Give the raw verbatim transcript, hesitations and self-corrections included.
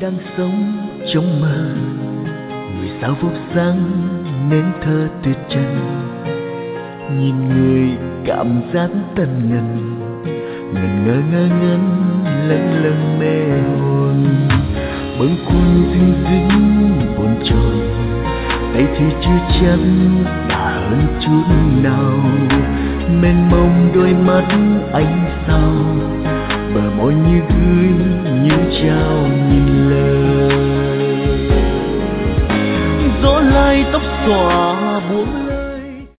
đang sống trong mơ, người sao phúc sáng nên thơ tuyệt trần. Nhìn người cảm giác tần ngần, ngần ngơ ngơ ngẩn lâng lâng mê hồn. Bâng khuâng dinh dính bồn chồn, tay thì chưa chắc đã hơn chút nào. Mênh mông đôi mắt ánh sao, bờ môi như gửi những trao nhìn lời. Gió lai tóc xõa buông